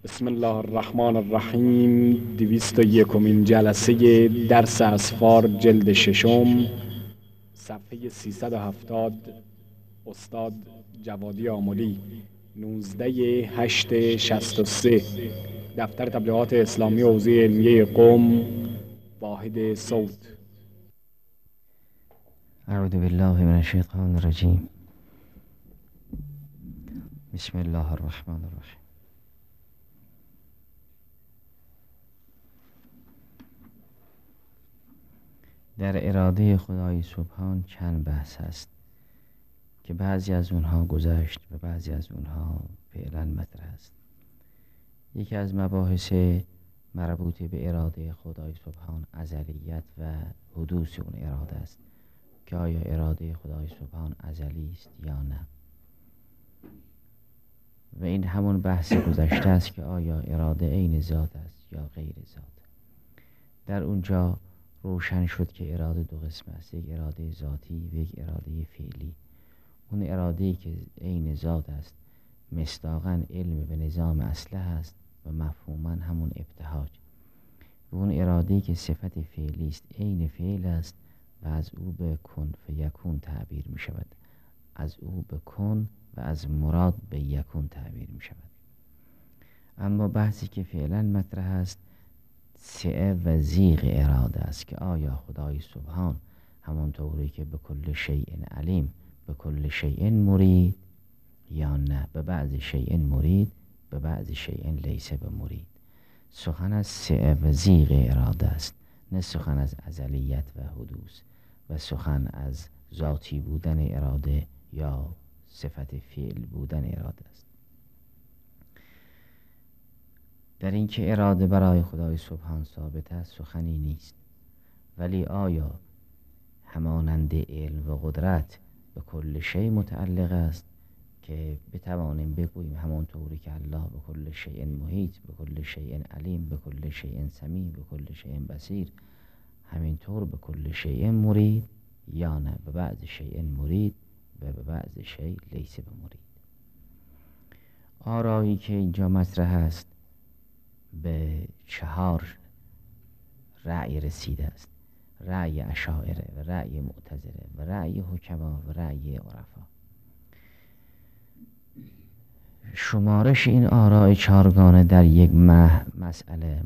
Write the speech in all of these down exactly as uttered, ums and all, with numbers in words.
بسم الله الرحمن الرحیم. دویست و یکمین جلسه درس اسفار جلد ششم، صفحه سیصد و هفتاد. استاد جوادی آملی، نوزده هشت شصت و سه. دفتر تبلیغات اسلامی و حوزه علمیه قم، واحد صوت. اعوذ بالله من الشیطان الرجیم. بسم الله الرحمن الرحیم. در اراده خدای سبحان چند بحث است که بعضی از اونها گذشت و بعضی از اونها فعلا مطرح است. یکی از مباحث مربوط به اراده خدای سبحان ازلیت و حدوث اون اراده است که آیا اراده خدای سبحان ازلی است یا نه، و این همون بحث گذشته است که آیا اراده عین ذات است یا غیر ذات. در اونجا روشن شد که اراده دو قسم است، یک اراده ذاتی و یک اراده فعلی. اون اراده‌ای که عین ذات است مصداقاً علم به نظام اصله است و مفهوماً همون ابتهاج، و اون اراده‌ای که صفت فعلی است عین فعل است و از او به کن فیکون تعبیر می شود، از او به کن و از مراد به یکون تعبیر می شود. اما بحثی که فعلا مطرح است سعه و زیغ اراده است که آیا خدای سبحان همانطوری که به کل شیء علیم به کل شیء مرید یا نه، به بعض شیء مرید به بعض شیء لیس به مرید. سخن از سعه و زیغ اراده است، نه سخن از ازلیت و حدوث و سخن از ذاتی بودن اراده یا صفت فعل بودن اراده است. در این که اراده برای خدای سبحان ثابت است سخنی نیست، ولی آیا همانند علم و قدرت به کل شیء متعلق است که بتوانیم بگوییم همانطوری که الله به کل شیء محیط، به کل شیء علیم، به کل شیء سمیع، به کل شیء بصیر، همینطور به کل شیء مرید یا نه، به بعض شیء مرید و به بعض شیء لیس به مرید. آرایی که اینجا مطرح است به چهار رأی رسیده است: رأی اشاعره و رأی معتزله و رأی حکما و رأی عرفا. شمارش این آراء چهارگانه در یک مسئله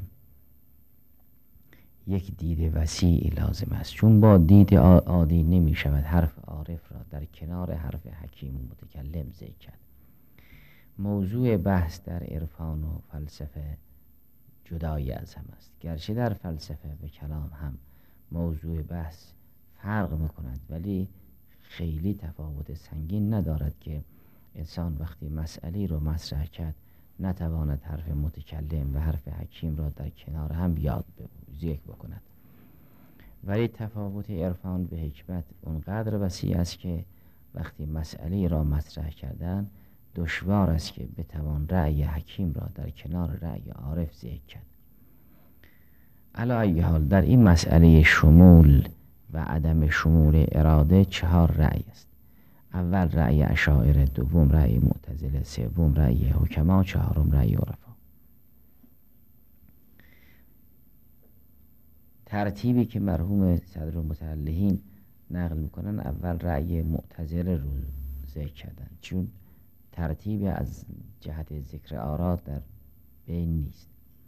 یک دید وسیعی لازم است، چون با دید عادی نمی شود حرف عارف را در کنار حرف حکیم و متکلم ذکر کرد. موضوع بحث در عرفان و فلسفه جدای از هم است، گرچه در فلسفه و کلام هم موضوع بحث فرق میکند، ولی خیلی تفاوت سنگین ندارد که انسان وقتی مسئله رو مطرح کرد نتواند حرف متکلم و حرف حکیم را در کنار هم یاد ذکر بکند. ولی تفاوت عرفان به حکمت اونقدر وسیع است که وقتی مسئله را مطرح کردن دشوار است که بتوان رأی حکیم را در کنار رأی عارف ذکر کرد. علی ای حال در این مسئله شمول و عدم شمول اراده چهار رأی است: اول رأی اشاعره، دوم رأی معتزله، سوم رأی حکما، چهارم رأی عرفا. ترتیبی که مرحوم صدر المتعلحین نقل میکنن اول رأی معتزله رو ذکر کردن، چون ترتیب از جهت ذکر آرا در بین نیست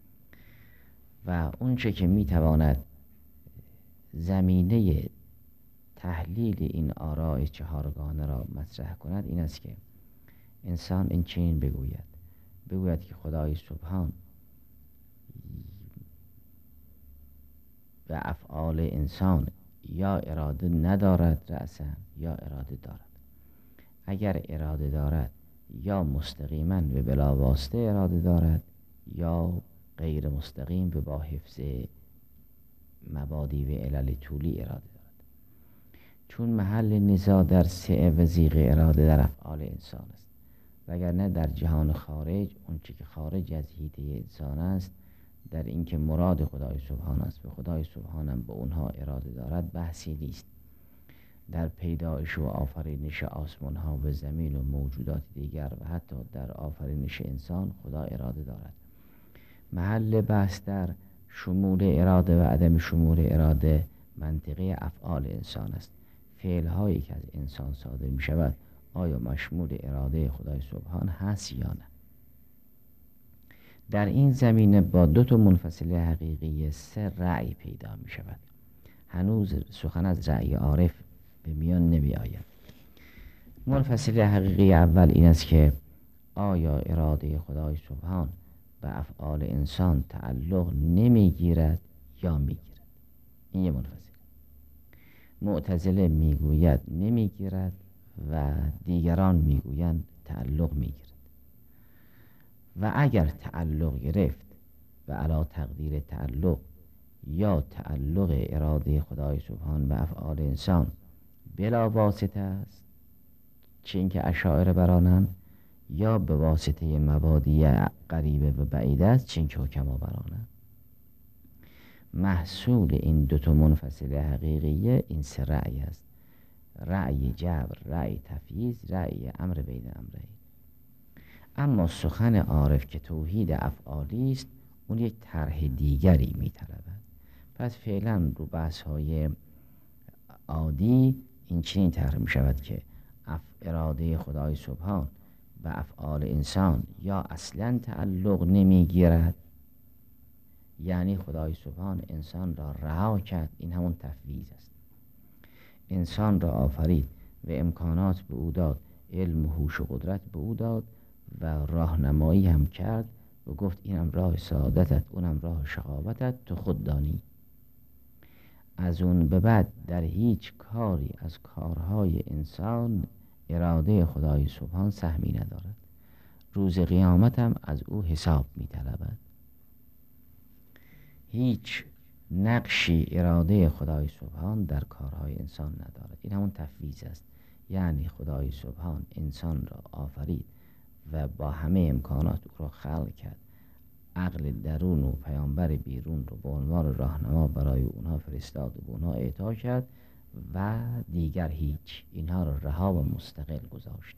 و اونچه که میتواند زمینه تحلیل این آراء چهارگانه را مطرح کند این است که انسان این چنین بگوید بگوید که خدای سبحان به افعال انسان یا اراده ندارد رأساً یا اراده دارد. اگر اراده دارد یا مستقیما و بلا واسطه اراده دارد یا غیر مستقیم و با حفظ مبادی و علل طولی اراده دارد، چون محل نزاع در سعه و زیغ اراده در افعال انسان است، وگرنه در جهان خارج اونچه که خارج از حیطه انسان است در اینکه مراد خدای سبحان است و خدای سبحان هم به اونها اراده دارد بحثی نیست. در پیدایش و آفرینش آسمان ها و زمین و موجودات دیگر و حتی در آفرینش انسان خدا اراده دارد. محل بحث در شمول اراده و عدم شمول اراده منطقه افعال انسان است. فعل هایی که از انسان صادر می شود آیا مشمول اراده خدای سبحان هست یا نه؟ در این زمینه با دو تا منفصله حقیقی سه رأی پیدا می شود. هنوز سخن از رأی عارف به میان نمی آید. منفصله حقیقی اول این است که آیا اراده خدای سبحان به افعال انسان تعلق نمی گیرد یا می گیرد؟ این یه منفصله. معتزله می گوید نمی گیرد و دیگران می گویند تعلق می گیرد. و اگر تعلق گرفت و علی تقدیر تعلق یا تعلق اراده خدای سبحان به افعال انسان بلا واسطه است، چه اینکه اشاعره برانند، یا به واسطه مبادی قریبه و بعید است، چه اینکه حکما برانند. محصول این دو تا منفصل حقیقیه این سه رأی است: رأی جبر، رأی تفییض، رأی امر بین امرین. اما سخن عارف که توحید افعالی است، اون یک طرح دیگری می‌طلبد. پس فعلا رو بحث های عادی این چنین طرح می شود که اراده خدای سبحان به افعال انسان یا اصلا تعلق نمی گیرد، یعنی خدای سبحان انسان را رها کرد، این همون تفویض است. انسان را آفرید و امکانات به او داد، علم و هوش و قدرت به او داد و راهنمایی هم کرد و گفت اینم راه سعادتت، اونم راه شقاوتت، تو خود دانی. از اون به بعد در هیچ کاری از کارهای انسان اراده خدای سبحان سهمی ندارد. روز قیامت هم از او حساب می طلبد. هیچ نقشی اراده خدای سبحان در کارهای انسان ندارد. این همون تفویض است. یعنی خدای سبحان انسان را آفرید و با همه امکانات او را خلق کرد، عقل درون و پیامبر بیرون رو به عنوان راهنما برای اونها فرستاد و به اونها اعطا کرد و دیگر هیچ، اینها را رها و مستقل گذاشت.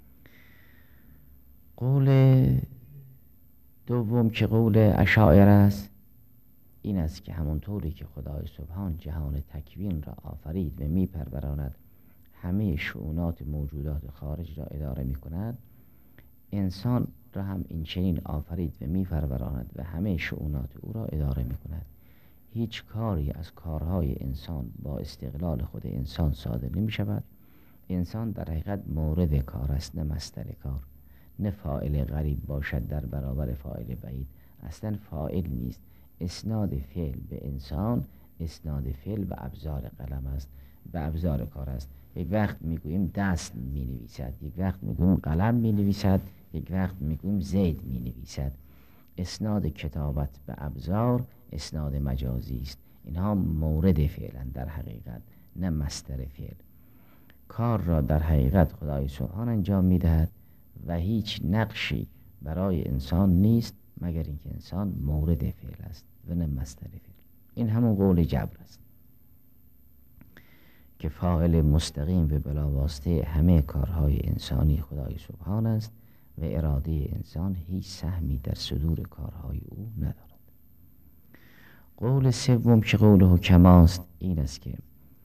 قول دوم که قول اشاعره است این است که همونطوری که خدای سبحان جهان تکوین را آفرید و می پروراند، همه شؤونات موجودات خارج را اداره می کند، انسان را هم این چنین آفرید و می پروراند و همه شؤونات او را اداره می کند. هیچ کاری از کارهای انسان با استقلال خود انسان صادر نمی شود. انسان در حقیقت مورد کار است، نه مصدر کار. نه فاعل غریب باشد در برابر فاعل بعید، اصلا فاعل نیست. اسناد فعل به انسان اسناد فعل به ابزار قلم است، به ابزار کار است. یک وقت میگوییم دست می نویسد، یک وقت میگوییم قلم می نویسد، یک وقت میگوییم زید می نویسد. اسناد کتابت به ابزار اسناد مجازی است. اینها مورد فعلند در حقیقت، نه مصدر فعل. کار را در حقیقت خدای سبحان انجام میدهد و هیچ نقشی برای انسان نیست مگر اینکه انسان مورد فعل است و نه مصدر فعل. این همون قول جبر است که فاعل مستقیم و بلاواسطه همه کارهای انسانی خدای سبحان است و اراده انسان هیچ سهمی در صدور کارهای او ندارد. قول سوم که قول حکماست این است که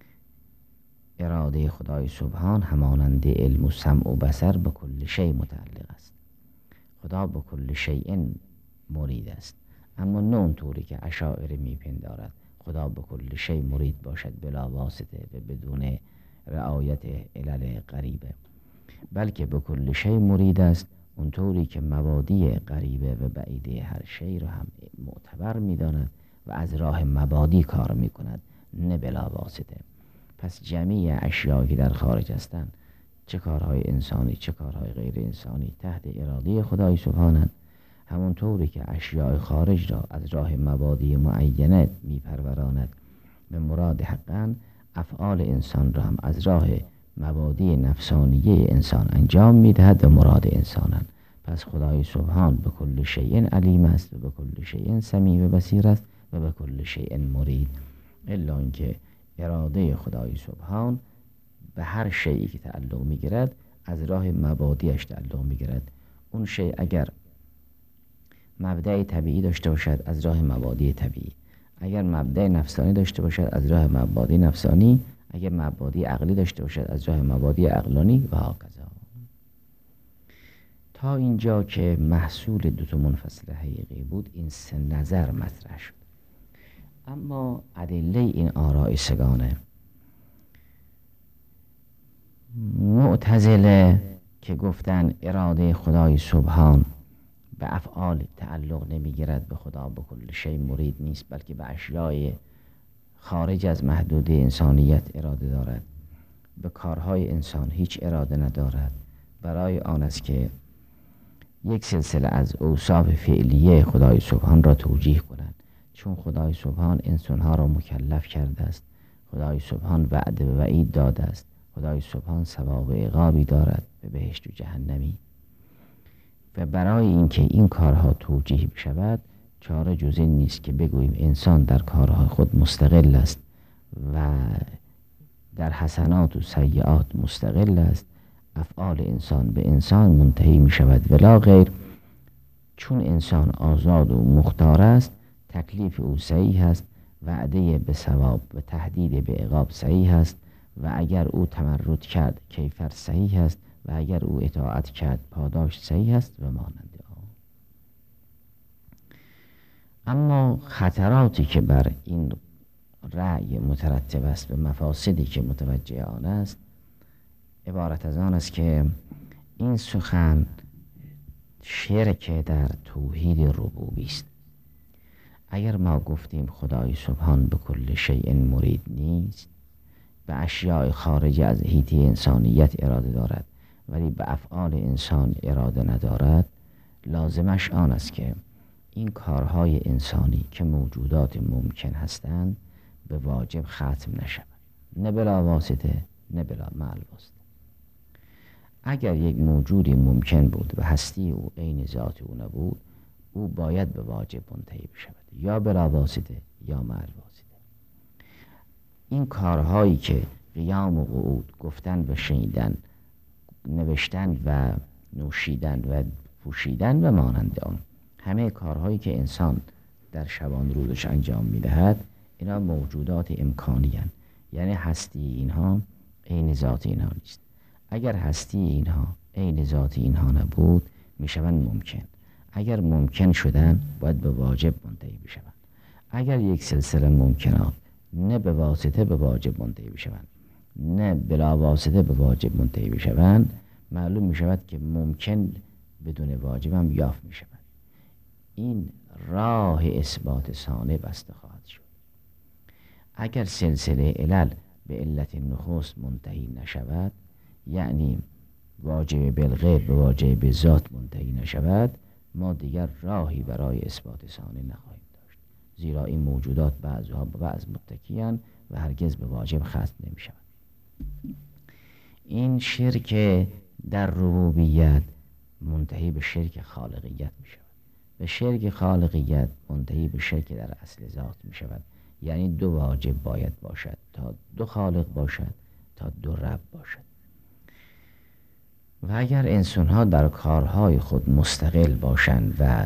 اراده خدای سبحان همانند علم و سمع و بصر به کل شیء متعلق است. خدا به کل شیء مرید است، اما نه اونطوری که اشاعره میپندارد خدا به کل شیء مرید باشد بلا واسطه و بدون رعایت علل غریبه، بلکه به کل شیء مرید است اونطوری که مبادی غریبه و بعیده هر شیء را هم معتبر میداند و از راه مبادی کار میکند، نه بلا واسطه. پس جمعی اشیایی که در خارج هستند، چه کارهای انسانی چه کارهای غیر انسانی، تحت اراده خدای سبحانند. همونطوری که اشیاء خارج را از راه مبادی معینه میپروراند به مراد حقا، افعال انسان را هم از راه مبادی نفسانیه انسان انجام میدهد و مراد انسانند. پس خدای سبحان به کل شیء علیم است و به کل شیء سمیع و بصیر است و به کل شیء مرید، الا اینکه اراده خدای سبحان به هر شیئی که تعلق میگیرد از راه مبادیش تعلق میگیرد. اون شیء اگر مبدأ طبیعی داشته باشد از راه مبادی طبیعی، اگر مبدأ نفسانی داشته باشد از راه مبادی نفسانی، اگر مبادی عقلی داشته باشد از راه مبادی عقلانی و هکذا. تا اینجا که محصول دو تا منفصل حقیقی بود این سه نظر مطرح شد. اما ادله این آراء سگانه، معتزله که گفتن اراده خدای سبحان به افعال تعلق نمیگیرد، به خدا به کل شی مرید نیست، بلکه به اشیای خارج از محدوده انسانیت اراده دارد، به کارهای انسان هیچ اراده ندارد. برای آن است که یک سلسله از اوصاف فعلیه خدای سبحان را توجیه کنند، چون خدای سبحان انسانها را مکلف کرده است، خدای سبحان وعده و وعید داده است، خدای سبحان ثواب و عقابی دارد به بهشت و جهنمی. و برای اینکه این کارها توجیه بشود چاره جز این نیست که بگوییم انسان در کارهای خود مستقل است و در حسنات و سیئات مستقل است، افعال انسان به انسان منتهی می شود ولا غیر. چون انسان آزاد و مختار است تکلیف او صحیح است، وعده به ثواب و تهدید به عقاب صحیح است، و اگر او تمرد کرد کیفر صحیح است، و اگر او اطاعت کرد پاداش صحیح است و مانند آن. اما خطراتی که بر این رأی مترتب است به مفاسدی که متوجه آن است عبارت از آن است که این سخن شرک در توحید ربوبی است. اگر ما گفتیم خدای سبحان به کل شیء مرید نیست، به اشیاء خارج از حیطه انسانیت اراده دارد ولی به افعال انسان اراده ندارد، لازمش آن است که این کارهای انسانی که موجودات ممکن هستند به واجب ختم نشود، نه بلا واسطه نه بلا مع الواسطه. اگر یک موجودی ممکن بود و هستی او عین ذات او نبود، او باید به واجب منتهی بشود، یا بلا واسطه یا مع الواسطه. این کارهایی که قیام و قعود، گفتن و شنیدن، نوشتن و نوشیدن و پوشیدن و مانند آن، همه کارهایی که انسان در شبان روزش انجام میدهد اینا موجودات امکانی هستند، یعنی هستی اینها عین ذات اینها نیست. اگر هستی اینها عین ذات اینها نبود میشوند ممکن، اگر ممکن شدن باید به واجب منتهی بشوند. اگر یک سلسله ممکنات نه به واسطه به واجب منتهی بشوند نه بلا واسطه به واجب منتهی بشوند، معلوم می شود که ممکن بدون واجب هم یافت می شود. این راه اثبات ثانه بسته خواهد شد. اگر سلسله علل به علت نخست منتهی نشود، یعنی واجب بالغیب به واجب ذات منتهی نشود، ما دیگر راهی برای اثبات ثانه نخواهیم داشت، زیرا این موجودات بعضها به بعض متکیان و هرگز به واجب ختم نمی شود. این شرک در ربوبیت منتهی به شرک خالقیت می شود، به شرک خالقیت منتهی به شرک در اصل ذات می شود. یعنی دو واجب باید باشد تا دو خالق باشد، تا دو رب باشد. و اگر انسان ها در کارهای خود مستقل باشند و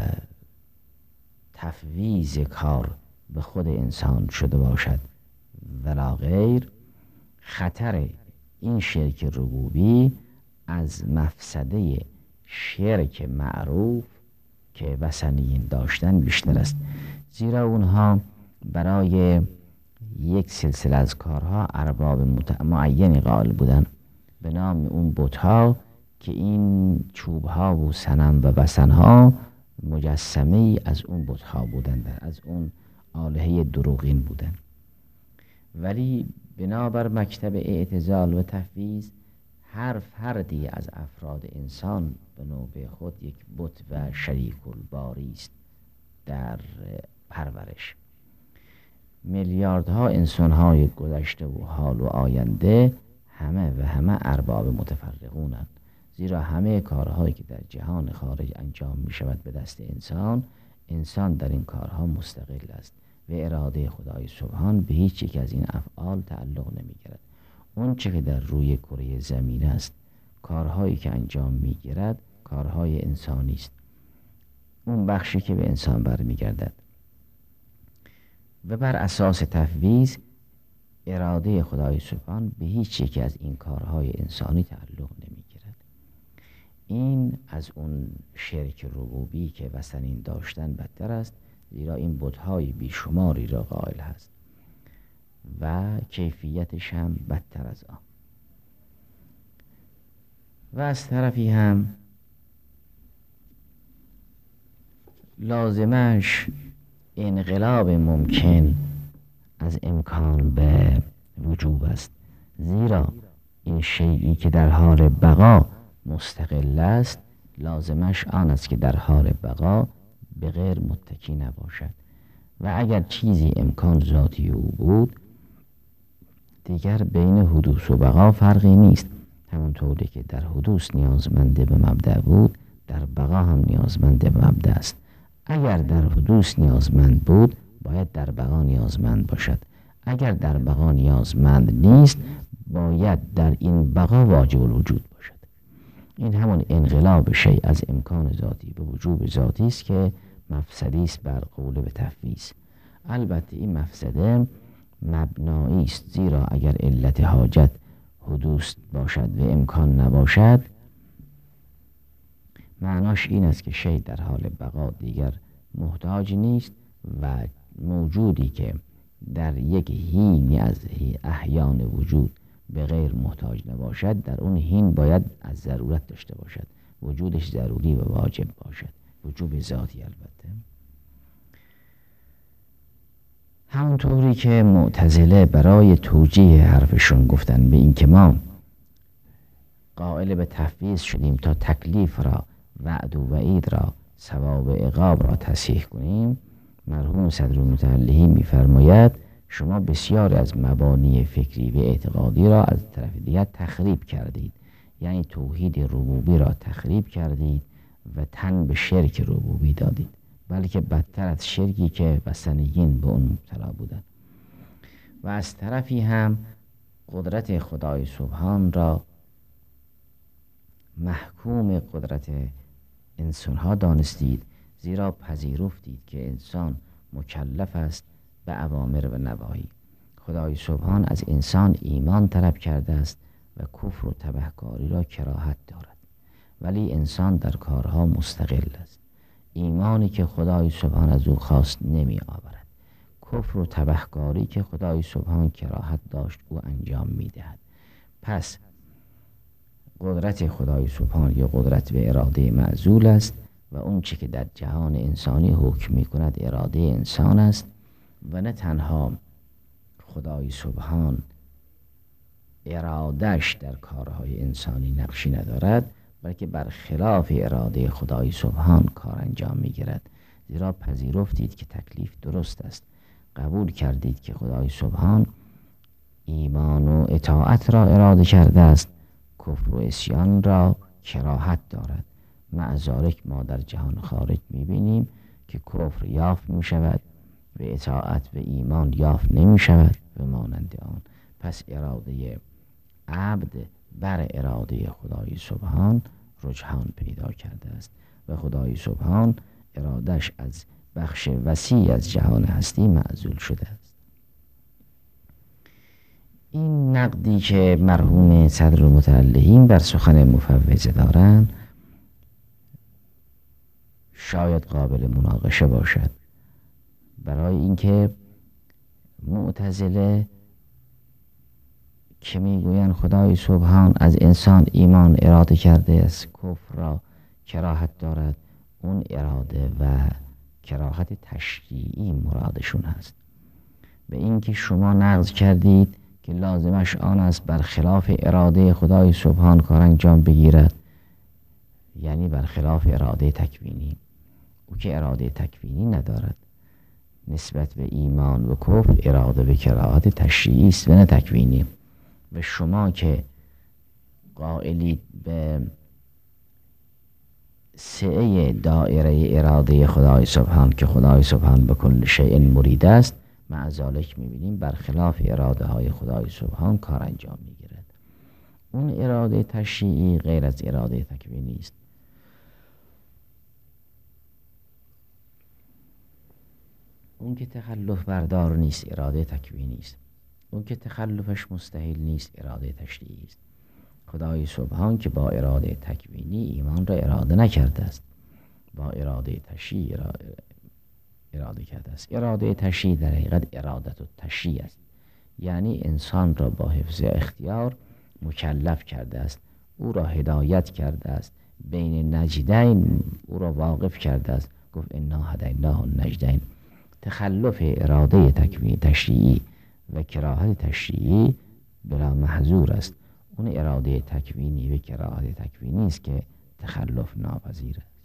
تفویض کار به خود انسان شده باشد ولا غیر، خطر این شرک ربوبی از مفسده شرک معروف که وثنیین داشتن بیشتر است، زیرا اونها برای یک سلسله از کارها ارباب معینی قائل بودن به نام اون بت‌ها که این چوب‌ها و صنم و وثن‌ها مجسمه ای از اون بت‌ها بودند، از اون آلهه دروغین بودند. ولی بنابر مکتب اعتزال و تفویض، هر فردی از افراد انسان به نوبه خود یک بت و شریک الباری است در پرورش. میلیاردها انسان‌های گذشته و حال و آینده همه و همه ارباب متفرقونند، زیرا همه کارهایی که در جهان خارج انجام می شود به دست انسان، انسان در این کارها مستقل است و اراده خدای سبحان به هیچ یک از این افعال تعلق نمی گیرد. اون چه که در روی کره زمین است، کارهایی که انجام می گیرد کارهای انسانی است. اون بخشی که به انسان برمیگردد و بر اساس تفویض اراده خدای سبحان به هیچ یکی از این کارهای انسانی تعلق نمیگیرد. این از اون شرک ربوبی که وثنین داشتن بدتر است، زیرا این بت‌های بیشماری را قائل هست و کیفیتش هم بدتر از آن. و از طرفی هم لازمش انقلاب ممکن از امکان به وجوب است، زیرا این شیئی که در حال بقا مستقل است لازمش آن است که در حال بقا به غیر متکی نباشد و اگر چیزی امکان ذاتی او بود دیگر بین حدوث و بقا فرقی نیست. همونطوری که در حدوث نیازمنده به مبدأ بود در بقا هم نیازمنده به مبدأ است. اگر در حدوث نیازمند بود باید در بقا نیازمند باشد، اگر در بقا نیازمند نیست باید در این بقا واجب الوجود باشد. این همون انقلاب شیء از امکان ذاتی به وجوب ذاتی است که مفسدی است بر قول به تفویض. البته این مفسده مبنایی است، زیرا اگر علت حاجت حدوث باشد و امکان نباشد معناش این است که شیء در حال بقا دیگر محتاج نیست و موجودی که در یک حینی از احیان وجود به غیر محتاج نباشد در اون حین باید از ضرورت داشته باشد، وجودش ضروری و واجب باشد، وجوب ذاتی. البته همونطوری که معتزله برای توجیه حرفشون گفتن به این که ما قائل به تفویض شدیم تا تکلیف را، وعد و وعید را، ثواب و عقاب را تصحیح کنیم، مرحوم صدرالمتعلحین می‌فرماید شما بسیار از مبانی فکری و اعتقادی را از طرف دیگر تخریب کردید، یعنی توحید ربوبی را تخریب کردید و تن به شرک ربوبی دادید، بلکه بدتر از شرکی که وثنیین به اون مبتلا بودند. و از طرفی هم قدرت خدای سبحان را محکوم قدرت انسانها دانستید، زیرا پذیرفتید که انسان مکلف است به اوامر و نواهی. خدای سبحان از انسان ایمان طلب کرده است و کفر و تبهکاری را کراهت دارد، ولی انسان در کارها مستقل است. ایمانی که خدای سبحان از او خواست نمی آورد، کفر و تبهکاری که خدای سبحان کراهت داشت او انجام می دهد. پس قدرت خدای سبحان یا قدرت به اراده معزول است و اون چی که در جهان انسانی حکم می کند اراده انسان است و نه تنها خدای سبحان ارادش در کارهای انسانی نقشی ندارد بلکه برخلاف اراده خدای سبحان کار انجام می گیرد، زیرا پذیرفتید که تکلیف درست است، قبول کردید که خدای سبحان ایمان و اطاعت را اراده کرده است، کفر و عصیان را کراهت دارد. مع ذالک ما در جهان خارج می بینیم که کفر یافت می شود و اطاعت و ایمان یافت نمی شود و مانند آن. پس اراده عبد بر اراده خدای سبحان رجحان پیدا کرده است و خدای سبحان ارادش از بخش وسیع از جهان هستی معزول شده است. این نقدی که مرحوم صدرالمتعلحین بر سخن مفوضه دارند شاید قابل مناقشه باشد، برای اینکه معتزله که میگویند خدای سبحان از انسان ایمان اراده کرده است، کفر را کراهت دارد، اون اراده و کراهت تشریعی مرادشون هست. به اینکه شما نقض کردید که لازمش آن است برخلاف اراده خدای سبحان کار انجام بگیرد، یعنی برخلاف اراده تکوینی. او که اراده تکوینی ندارد، نسبت به ایمان و کفر اراده به کراهت تشریعی است و نه تکوینی. و شما که قائلید به سعه دائره اراده خدای سبحان که خدای سبحان به کل شیء مرید است، مع ذالک می‌بینیم برخلاف اراده های خدای سبحان کار انجام می‌گیرد. اون اراده تشریعی غیر از اراده تکوینی است. اون که تخلف بردار نیست اراده تکوینی است. اون که تخلفش مستحیل نیست اراده تشریعی است. خدای سبحان که با اراده تکوینی ایمان را اراده نکرده است، با اراده تشریعی اراده کرده است. اراده تشریعی در حقیقت ارادت و تشریع است، یعنی انسان را با حفظ اختیار مکلف کرده است، او را هدایت کرده است، بین نجدین او را واقف کرده است. گفت انا هدیناه النجدین. تخلف اراده تکوینی تشریعی و کراهت تشریعی بلا محظور است. اون اراده تکوینی و کراهت تکوینی است که تخلف ناپذیر است.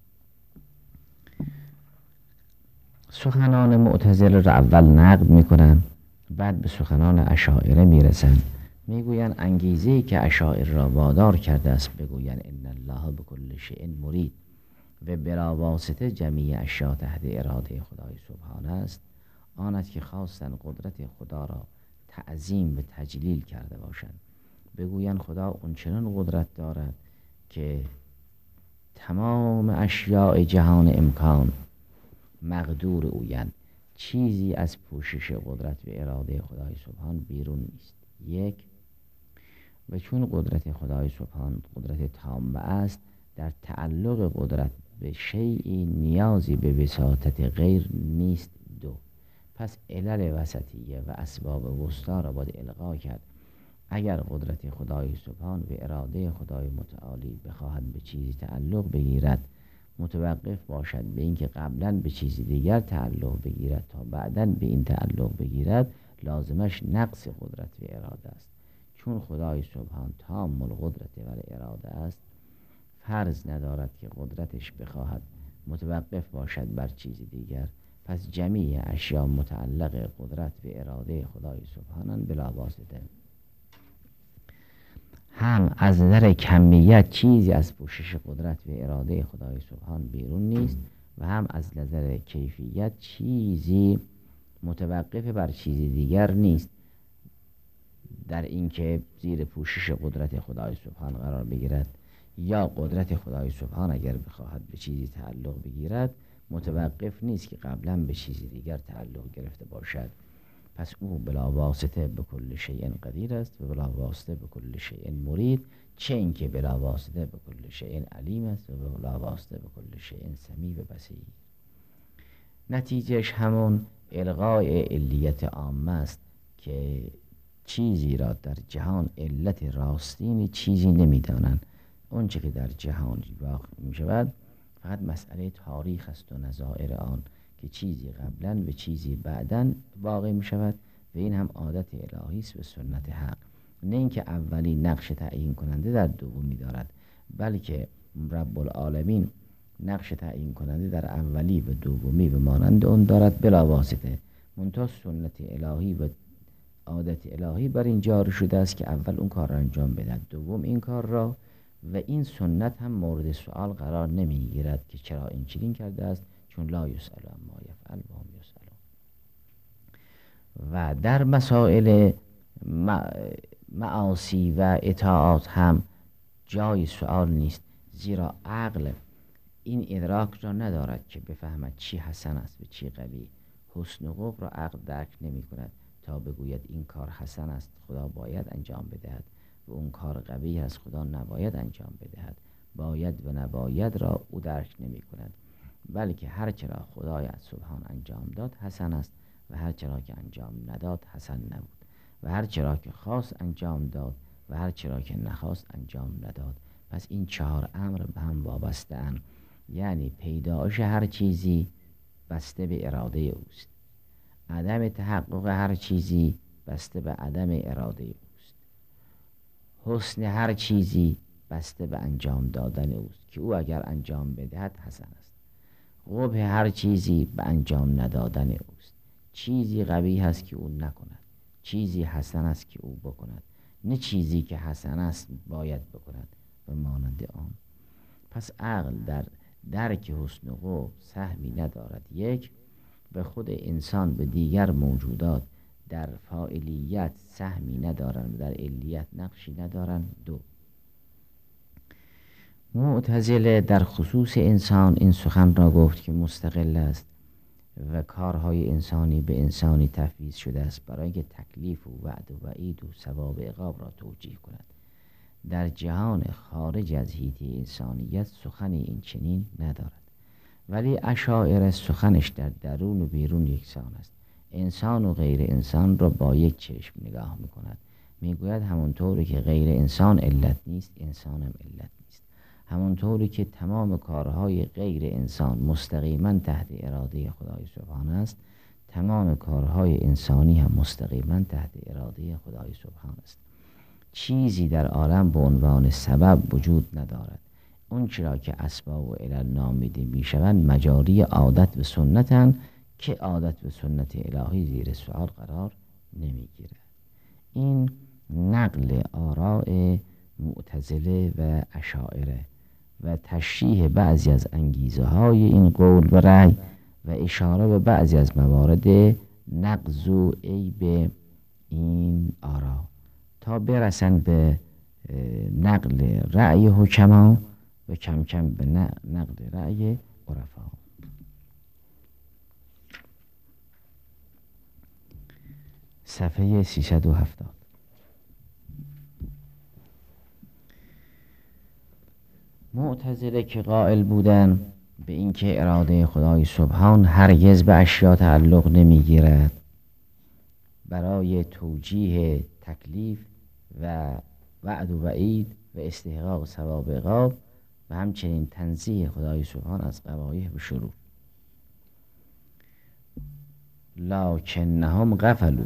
سخنان معتزله را اول نقد میکنن، بعد به سخنان اشاعره میرسن. میگوین انگیزه‌ای که اشاعره را وادار کرده است بگوین ان الله بكل شیء مرید و بلا واسطه جمیع اشیا تحت اراده خدای سبحان است، آن است که خواستن قدرت خدا را تعظیم و تجلیل کرده باشند. بگوین خدا اونچنان قدرت دارد که تمام اشیاء جهان امکان مقدور اویند، چیزی از پوشش قدرت و اراده خدای سبحان بیرون نیست. یک، و چون قدرت خدای سبحان قدرت تامه است، در تعلق قدرت به شیئی نیازی به وساطت غیر نیست. دو، پس علل وسطیه و اسباب وسطا را باید الغا کرد. اگر قدرت خدای سبحان و اراده خدای متعالی بخواهد به چیزی تعلق بگیرد، متوقف باشد به اینکه قبلا به چیزی دیگر تعلق بگیرد تا بعدا به این تعلق بگیرد، لازمش نقص قدرت و اراده است. چون خدای سبحان تام القدرت و اراده است، فرض ندارد که قدرتش بخواهد متوقف باشد بر چیزی دیگر. پس جمیع اشیا متعلق قدرت و اراده خدای سبحانن بلا واسطه. هم از نظر کمیت چیزی از پوشش قدرت و اراده خدای سبحان بیرون نیست و هم از نظر کیفیت چیزی متوقف بر چیزی دیگر نیست. در اینکه زیر پوشش قدرت خدای سبحان قرار بگیرد یا قدرت خدای سبحان اگر بخواهد به چیزی تعلق بگیرد، متوقف نیست که قبلا به چیزی دیگر تعلق گرفته باشد. پس او بلا واسطه به کل شیء قدیر است و بلا واسطه به کل شیء مرید، چه اینکه بلا واسطه به کل شیء علیم است و بلا واسطه به کل شیء سمیع و بصیر. نتیجهش همون الغای علیت عامه است که چیزی را در جهان علت راستین چیزی نمیدانند. اون چه که در جهان واقع می شود فقط مسئله تاریخ است و نظائر آن، که چیزی قبلا و چیزی بعدا واقع می شود و این هم عادت الهی است و سنت حق. نه اینکه اولی نقش تعیین کننده در دومی دارد، بلکه رب العالمین نقش تعیین کننده در اولی و دومی و مانند اون دارد بلا واسطه. منتها سنت الهی و عادت الهی بر این جاری شده است که اول اون کار را انجام بدهد، دوم این کار را، و این سنت هم مورد سوال قرار نمی گیرد که چرا این چنین کرده است، چون لا یسأل عما یفعل و هم یسألون. و در مسائل معاصی و اطاعات هم جای سوال نیست، زیرا عقل این ادراک را ندارد که بفهمد چی حسن است و چی قبیح. حسن و قبح را عقل درک نمی کند تا بگوید این کار حسن است خدا باید انجام بدهد و اون کار قبیح است خدا نباید انجام بدهد. باید و نباید را او درک نمی کند، بلکه هر چرا خدای سبحان انجام داد حسن است و هر چرا که انجام نداد حسن نبود، و هر چرا که خواست انجام داد و هر چرا که نخواست انجام نداد. پس این چهار امر به هم وابسته اند، یعنی پیدایش هر چیزی بسته به اراده اوست، عدم تحقق هر چیزی بسته به عدم اراده اوست، حسن هر چیزی بسته به انجام دادن اوست که او اگر انجام بدهد حسن است، قبح هر چیزی به انجام ندادن اوست. چیزی قبیح است که او نکند، چیزی حسن است که او بکند، نه چیزی که حسن است باید بکند و مانند آن. پس عقل در درک حسن و قبح سهمی ندارد. یک، و خود انسان به دیگر موجودات در فاعلیت سهمی ندارند و در علیت نقشی ندارند. دو، معتزله در خصوص انسان این سخن را گفت که مستقل است و کارهای انسانی به انسانی تفویض شده است برای اینکه تکلیف و وعد و وعید و ثواب و عقاب را توجیه کند. در جهان خارج از حیطه انسانیت سخنی این چنین ندارد، ولی اشاعره سخنش در درون و بیرون یکسان است. انسان و غیر انسان را با یک چشم نگاه میکند. میگوید همونطوری که غیر انسان علت نیست، انسان هم علت نیست. همونطوری که تمام کارهای غیر انسان مستقیما تحت اراده خدای سبحان است، تمام کارهای انسانی هم مستقیما تحت اراده خدای سبحان است. چیزی در عالم به عنوان سبب وجود ندارد. اون چرا که اسباب و علل نامیده میشوند مجاری عادت و سنتند که عادت و سنت الهی زیر سوال قرار نمیگیرد. این نقل آراء معتزله و اشاعره و تشریح بعضی از انگیزه های این قول و رأی و اشاره به بعضی از موارد نقض و عیب این آرا تا برسند به نقل رأی حکما و کم کم به نقل رأی عرفا. صفحه سیصد و هفتاد. معتزله که قائل بودن به اینکه اراده خدای سبحان هرگز به اشیا تعلق نمیگیرد، برای توجیه تکلیف و وعد و وعید و استحقاق ثواب عقاب و همچنین تنزیه خدای سبحان از قبایح و شرور، لکنهم غفلوا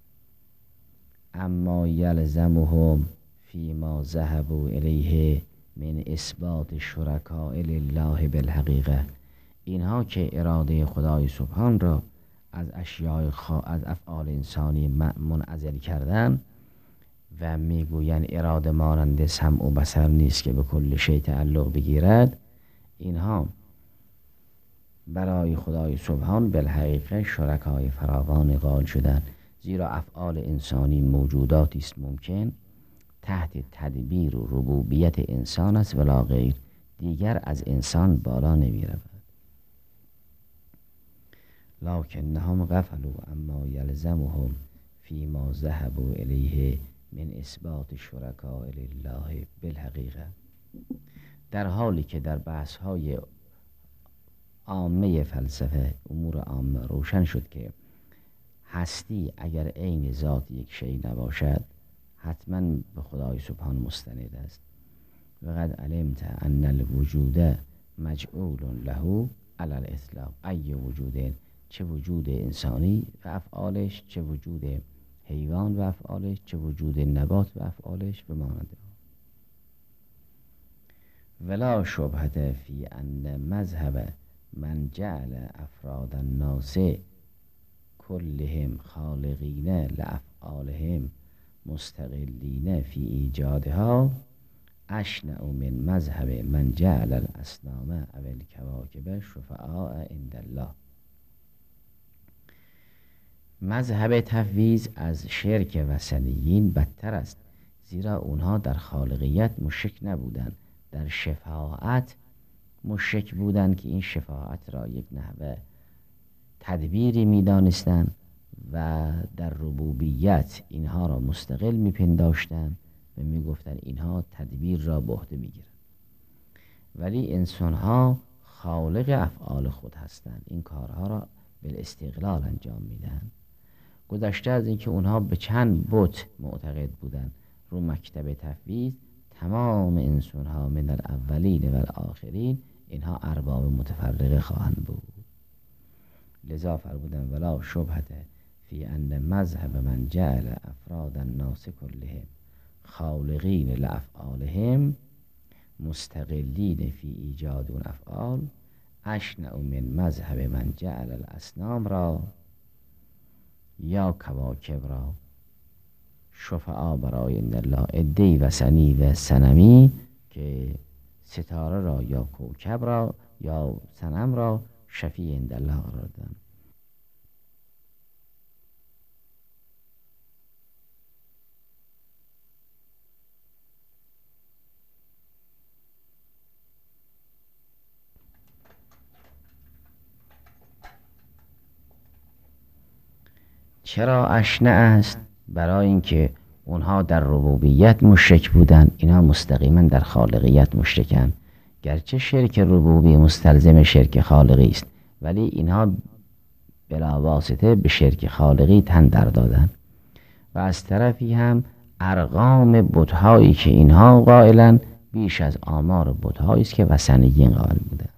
اما یلزمهم فیما ذهبوا الیه من اثبات شرکاء لله بالحقیقه. اینها که اراده خدای سبحان را از اشیاء خوا... از افعال انسانی منعزل کردن و میگویند اراده مانند سمع و بصر نیست که به کل شیء تعلق بگیرد، اینها برای خدای سبحان بالحقیقه شرکای فراوان قائل شدند، زیرا افعال انسانی موجوداتی است ممکن تحت تدبیر و ربوبیت انسان است ولا غیر، دیگر از انسان بالا نمی رود. لکنهم غفلوا اما یلزمهم فیما ذهبوا الیه من اثبات شرکاء لله بالحقیقه. در حالی که در بحث های عامه فلسفه امور عامه روشن شد که هستی اگر عین ذات یک شیء نباشد حتما به خدای سبحان مستند است. و قد علمت ان الوجود مجعول له علی الاطلاق، ای وجود، چه وجود انسانی و افعالش، چه وجود حیوان و افعالش، چه وجود نبات و افعالش به مانند ولا شبهه فی ان مذهب من جعل افراد الناس کلهم خالقین لافعالهم مستقلین فی ایجادها اشنع من مذهب من جعل الاصنام او الکواکب شفعاء عند الله. مذهب تفویض از شرک وثنیین بدتر است، زیرا اونها در خالقیت مشرک نبودند، در شفاعت مشرک بودند که این شفاعت را یک نحوه تدبیری می‌دانستند و در ربوبیت اینها را مستقل می‌پنداشتند و می‌گفتند اینها تدبیر را به عهده می‌گیرند، ولی انسان‌ها خالق افعال خود هستند، این کارها را بالاستقلال انجام میدن. گذشته از اینکه اونها به چند بت معتقد بودند، رو مکتب تفویض تمام انسان‌ها من الاولین و الاخرین اینها ارباب متفرقه خواهند بود. لذا فرمودند ولا شبهه فی ان مذهب من جعل افراد الناس کلهم خالقین لافعالهم مستقلین فی ایجاد الافعال اشنع من مذهب من جعل الاصنام را یا کواکب را شفعا برای عند الله. عده‌ای وثنی و صنمی که ستاره را یا کوکب را یا صنم را شفیع عند الله قرار دادند. چرا اشنع است؟ برای اینکه اونها در ربوبیت مشرک بودن، اینها مستقیما در خالقیت مشرکن. گرچه شرک ربوبی مستلزم شرک خالقی است، ولی اینها بلا واسطه به شرک خالقی تن در دادن. و از طرفی هم ارقام بت‌هایی که اینها قائلن بیش از آمار بت‌هایی است که وثنیین قائل بودن.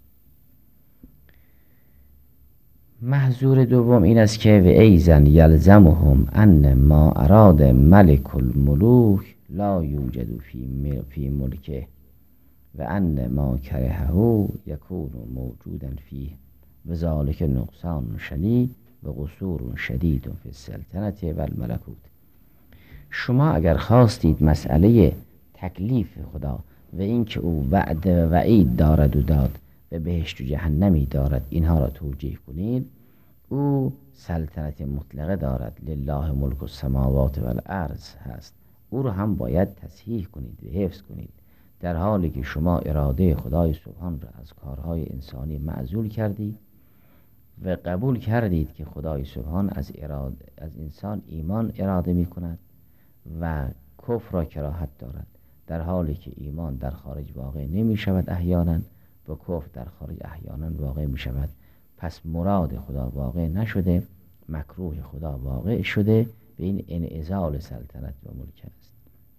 محظور دوم این است که و ایزن یلزمهم ان ما اراد ملک الملوک لا یوجد فی فی ملکه و ان ما کرهه یکون موجودا فیه و ذالک نقصان شدید و قصور شدید فی السلطنت و الملکوت. شما اگر خواستید مسئله تکلیف خدا و اینکه او وعده و وعید دارد و داد و بهشت و جهنمی دارد اینها را توجیه کنید، او سلطنت مطلقه دارد، لله ملک السماوات و الارض هست، او را هم باید تصحیح کنید و حفظ کنید، در حالی که شما اراده خدای سبحان را از کارهای انسانی معزول کردید و قبول کردید که خدای سبحان از اراده از انسان ایمان اراده می کند و کفر را کراهت دارد، در حالی که ایمان در خارج واقع نمی شود احیانا و کفر در خارج احیانا واقع می شود. پس مراد خدا واقع نشده، مکروه خدا واقع شده، به این انعزال سلطنت و ملک است.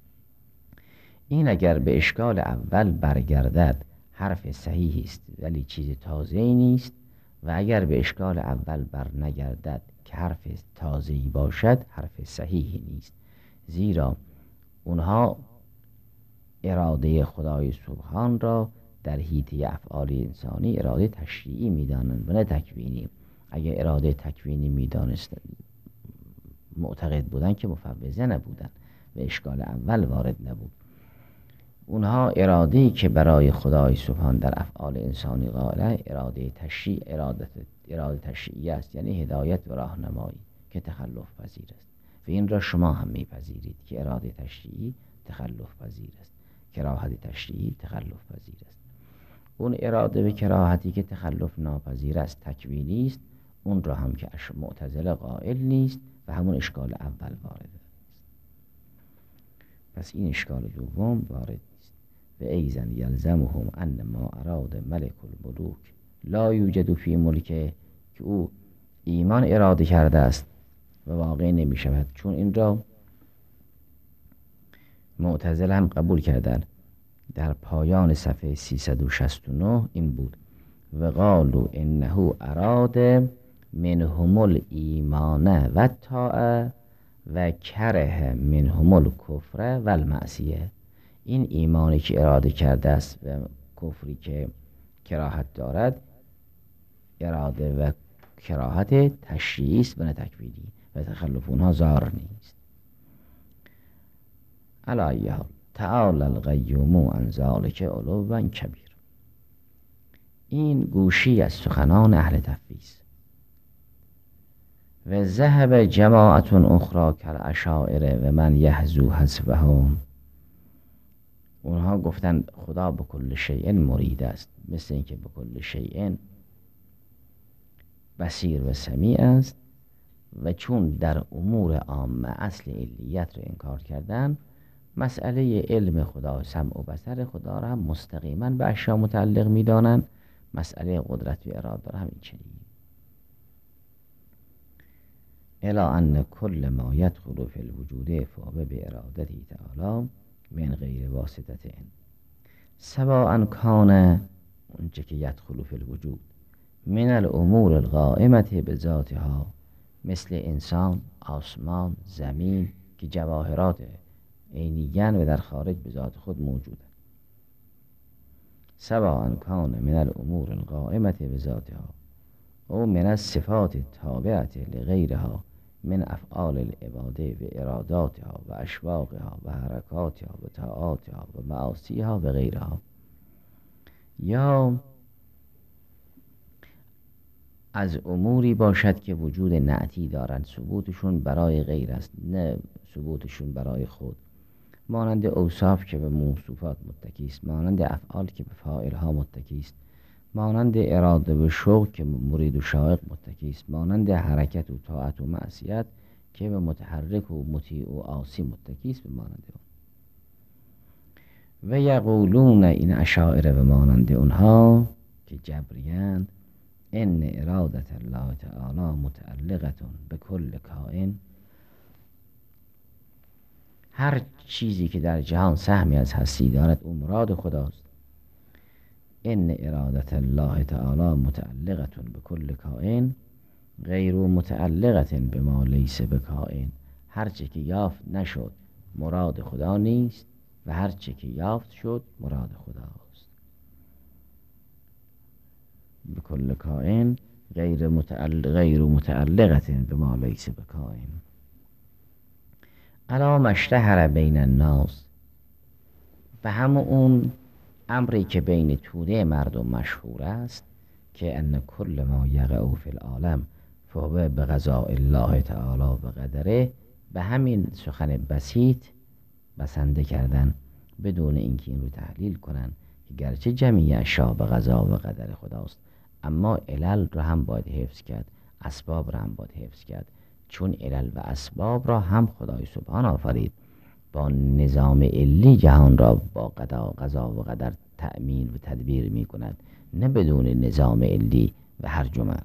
این اگر به اشکال اول برگردد حرف صحیحی است ولی چیز تازه‌ای نیست، و اگر به اشکال اول بر نگردد که حرف تازه‌ای باشد حرف صحیحی نیست، زیرا اونها اراده خدای سبحان را در حیطه افعال انسانی اراده تشریعی میدانند و نه تکوینی. اگر اراده تکوینی میدانستند معتقد بودن که مفوضه نبودن و اشکال اول وارد نبود. اونها اراده‌ای که برای خدای سبحان در افعال انسانی قائله اراده تشریع اراده اراده تشریعی است، یعنی هدایت و راهنمایی که تخلف پذیر است. و این را شما هم میپذیرید که اراده تشریعی تخلف پذیر است، کراهت تشریعی تخلف پذیر است. اون اراده و کراهتی که تخلف ناپذیر است تکوینی است، اون را هم که معتزله قائل نیست و همون اشکال اول وارد است. پس این اشکال دوم وارد نیست. و ایزن یلزمهم ان ما اراد ملک الملوک لا یوجد فی ملکه، که او ایمان اراده کرده است و واقع نمی شود، چون این را معتزله هم قبول کردند. در پایان صفحه سیصد و شصت و نه این بود: و قالوا انه اراد منهم الایمان و الطاعه و کره منهم الکفر و المعصیه. این ایمانی که اراده کرده است و کفری که کراهت دارد، اراده و کراهت تشریعی است و نه تکوینی و تخلف اونها زار نیست. علی ای حال تعالی القیوم عن ذلک علوا کبیر. این گوشی از سخنان اهل تفویض. و ذهب جماعت اخرى کالاشاعره و من یحذو حذفهم. اونها گفتن خدا به کل شیء مرید است، مثل اینکه به کل شیء بصیر و سمیع است، و چون در امور عامه اصل علیت رو انکار کردن، مسئله علم خدا، سمع و بصر خدا را هم مستقیما به اشیا متعلق می‌دانند، مسئله قدرت و اراده را هم این چنین. الا ان کل ما یدخل فی الوجود فهو بارادته تعالی من غیر واسطه ان، سواء کان اونچه که یدخل فی الوجود من الامور القائمه بذاتها، مثل انسان، آسمان، زمین که جواهرات عینیان و در خارج به ذات خود موجوده. سواء کان من الامور القائمه بذاتها او من الصفات التابعه لغیرها من افعال العباده و اراداتها و اشواقها و حرکاتها و طاعاتها و معاصیها و غیرها، یا از اموری باشد که وجود نعتی دارند، ثبوتشون برای غیر است نه ثبوتشون برای خود، مانند اوصاف که به موصوفات متکی است، مانند افعال که به فاعلها متکی است، مانند اراده و شوق که مرید و شائق متکی است، مانند حرکت و طاعت و معصیت که به متحرک و مطیع و عاصی متکی است به مانند اون. و یقولون، این اشاعره و مانند اونها که جبریند، ان ارادت الله تعالی متعلقه به کل کائن، هر چیزی که در جهان سهمی از هستی دارد اون مراد خداست. ان ارادت الله تعالی متعلقه به کل کائن غیر متعلقه به ما لیس بکائن، هر چه که یافت نشد مراد خدا نیست و هر چه که یافت شد مراد خداست. به کل کائن غیر متعلق غیر متعلقه به ما لیس بکائن. الا مشتهر بین الناس، و همون اون امری که بین توده مردم مشهور است که ان کل ما یقع فی العالم فهو به قضاء الله تعالی و قدره، به همین سخن بسیط بسنده کردن بدون اینکه این رو تحلیل کنن که گرچه جمیع اشیاء به قضا و قدر خداست، اما علل رو هم باید حفظ کرد، اسباب رو هم باید حفظ کرد، چون علل و اسباب را هم خدای سبحان آفرید، با نظام علی جهان را با قضا قضا و قدر تأمین و تدبیر می کند، نه بدون نظام علی و هرج و مرج.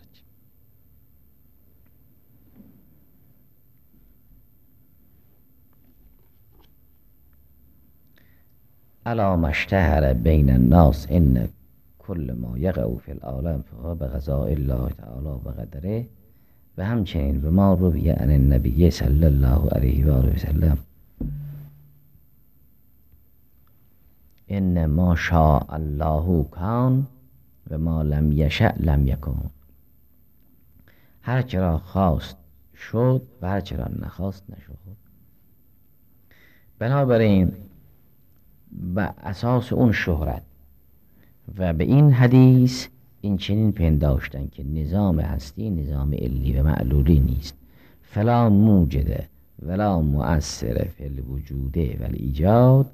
الا مشتهر بین الناس ان کل ما یقع فی العالم فهو به قضاء الله تعالی و قدره، و همچنین به ما روی عن النبی صلی الله علیه و آله و سلم ان ما شاء الله کان و ما لم یشأ لم یکن، هر چرا خواست شد و هر چرا نخواست نشد. بنابراین و اساس اون شهرت و به این حدیث این چنین پنداشتن که نظام هستی نظام علی و معلولی نیست، فلا موجد ولا مؤثر فی الوجود و الایجاد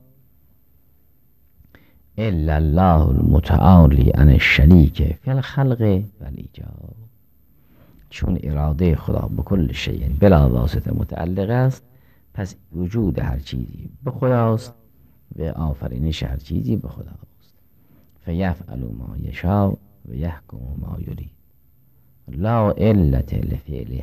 الا الله المتعالی عن الشریک فی الخلق و الایجاد. چون اراده خدا به کل شیء بلا واسطه متعلق است، پس وجود هر چیزی به خداست و آفرینش هر چیزی به خداست. فیفعل ما یشاء و یحکم ما یرید لا علت لفعله.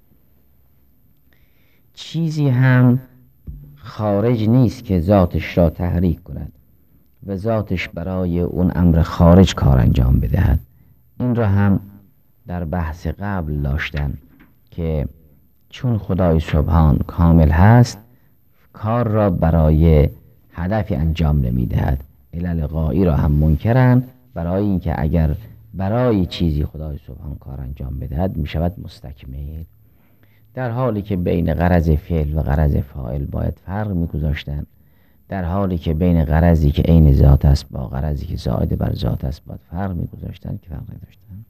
چیزی هم خارج نیست که ذاتش را تحریک کند و ذاتش برای اون امر خارج کار انجام بدهد. این را هم در بحث قبل داشتن که چون خدای سبحان کامل هست، کار را برای هدفی انجام نمیدهد. علل غایی را هم منکرن، برای اینکه اگر برای چیزی خدای سبحان کار انجام بدهد می شود مستکمل، در حالی که بین غرض فعل و غرض فاعل باید فرق می گذاشتن، در حالی که بین غرضی که عین ذات است با غرضی که زائد بر ذات است باید فرق می گذاشتن که فرق نداشتن.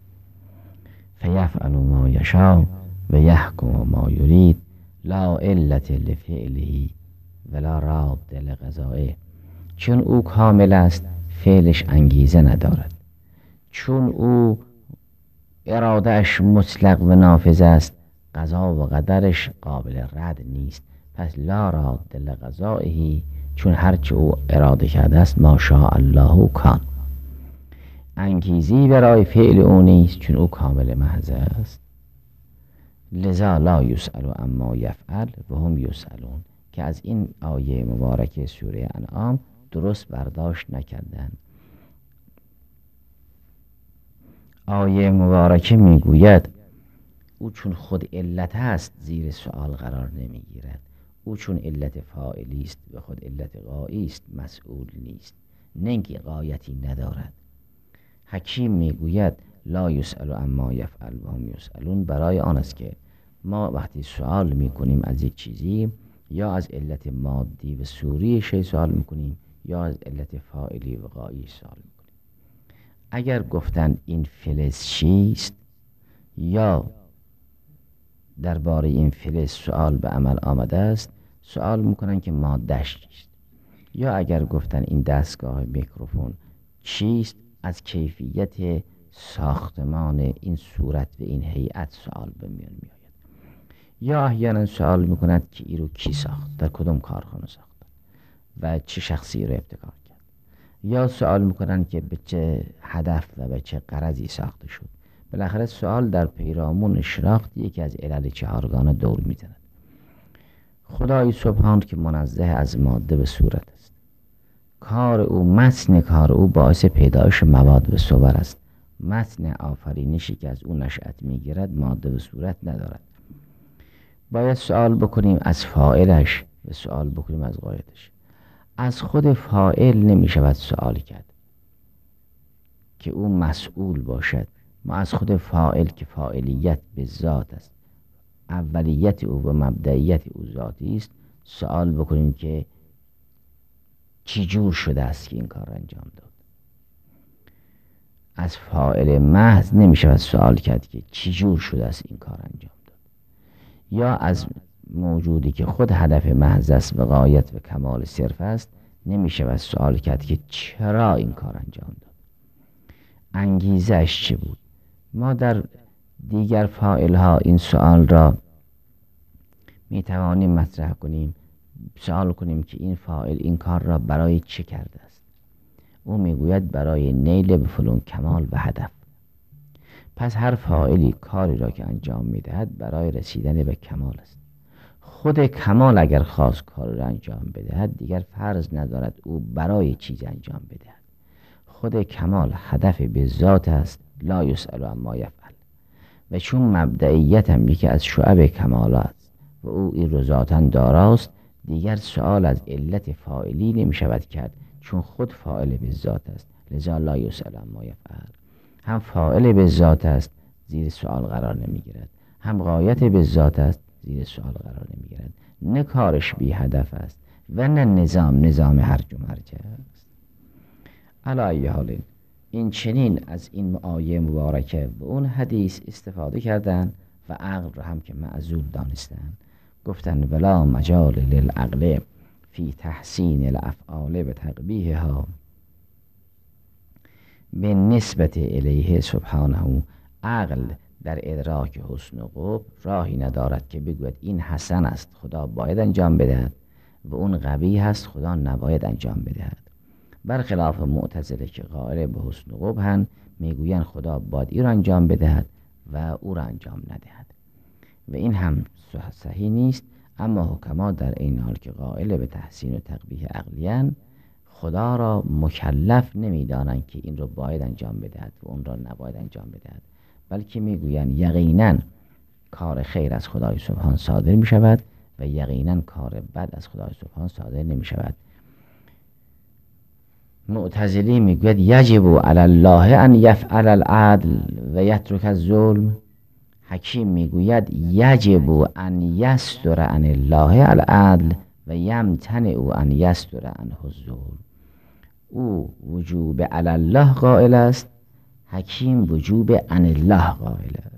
فیفعل ما یشاء و یحکم ما یرید لا علت لفعله ولا راد لقضائه. چون او کامل است فعلش انگیزه ندارد، چون او ارادهش مطلق و نافذ است قضا و قدرش قابل رد نیست. پس لا راد لقضائه، چون هرچه او اراده کرده است ما شاء الله کان، انگیزی برای فعل او نیست چون او کامل محض است. لذا لا یسأل اما یفعل و هم یسألون، که از این آیه مبارکه سوره انعام درست برداشت نکردن. آیه مبارکه میگوید او چون خود علت است زیر سؤال قرار نمیگیرد، او چون علت فاعلی است و خود علت غایی است مسئول نیست، نه اینکه غایتی ندارد. حکیم میگوید لا یسأل اما یفعل و هم یسألون، برای آن است که ما وقتی سوال میکنیم از یک چیزی، یا از علت مادی و صوری شی سوال میکنیم یا از علت فاعلی و غایی سوال میکنیم. اگر گفتن این فلز چیست، یا درباره این فلز سوال به عمل آمده است، سوال میکنن که مادهش چیست. یا اگر گفتن این دستگاه میکروفون چیست، از کیفیت ساختمان این صورت و این هیئت سوال به میان می آید. یا احیانا سوال میکند که این رو کی ساخت، در کدام کارخانه ساخت و چه شخصی رو ابتکار کرد. یا سوال میکنن که به چه هدف و به چه غرضی ساخته شد. بالاخره سوال در پیرامون شناخت یکی از علل چهارگانه دور میزند. خدای سبحان که منزه از ماده و صورت است، کار او، متن کار او باعث پیدایش مواد و صور است. متن آفرینشی که از او نشأت میگیرد ماده و صورت ندارد. باید سوال بکنیم از فاعلش و سوال بکنیم از غایتش. از خود فاعل نمی شود سوال کرد که او مسئول باشد. ما از خود فاعل که فاعلیت به ذات است، اولیت او و مبدئیت او ذاتی است، سوال بکنیم که چی جور شده است که این کار انجام داد. از فاعل محض نمی شود سوال کرد که چی جور شده است این کار انجام داد. یا از موجودی که خود هدف محض است و غایت و کمال صرف است نمی شود سوال کرد که چرا این کار انجام داد، انگیزش چه بود. ما در دیگر فاعل ها این سوال را می توانیم مطرح کنیم. سوال کنیم که این فاعل این کار را برای چه کرده است. او میگوید برای نیل به فلان کمال و هدف. پس هر فاعلی کاری را که انجام میدهد برای رسیدن به کمال است. خود کمال اگر خواست کار را انجام بدهد دیگر فرض ندارد او برای چیز انجام بدهد. خود کمال هدف به ذات است، لا یسأل عما یفعل. و چون مبدئیت هم یکی از شعب کمالات و او این رو ذاتاً داراست، دیگر سؤال از علت فاعلی نمی شود کرد، چون خود فاعل به ذات است، لذا لا یسأل عما یفعل. هم فاعل به ذات است، زیر سؤال قرار نمی گیرد، هم غایت به ذات است، زیر سؤال قرار نمی گیرد. نه کارش بی هدف است و نه نظام نظام هرج و مرج است. علی ای حال این چنین از این آیه مبارکه و اون حدیث استفاده کردن و عقل را هم که معزول دانستن. گفتن ولا مجال للعقل فی تحسین الافعال و تقبیحها به نسبت الیه سبحانه. عقل در ادراک حسن و قبح راهی ندارد که بگوید این حسن است خدا باید انجام بدهد و اون قبیح است خدا نباید انجام بدهد. برخلاف معتزله که قائل به حسن و قبحن، میگویند خدا باید این را انجام بدهد و او را انجام ندهد و این هم صحیح نیست. اما حکما در این حال که قائل به تحسین و تقبیح عقلیان، خدا را مکلف نمیدانند که این را باید انجام بدهد و اون را نباید انجام بدهد، بلکه میگویند یقینا کار خیر از خدای سبحان صادر می شود و یقینا کار بد از خدای سبحان صادر نمی شود. معتزلی میگوید یجب علی الله ان یفعل العدل و یترک الظلم. حکیم میگوید یجب ان یستر عن الله العدل و یمتنع ان یستر عنه الظلم. او وجوب علی الله قائل است، حکیم وجوب عن الله قائل است.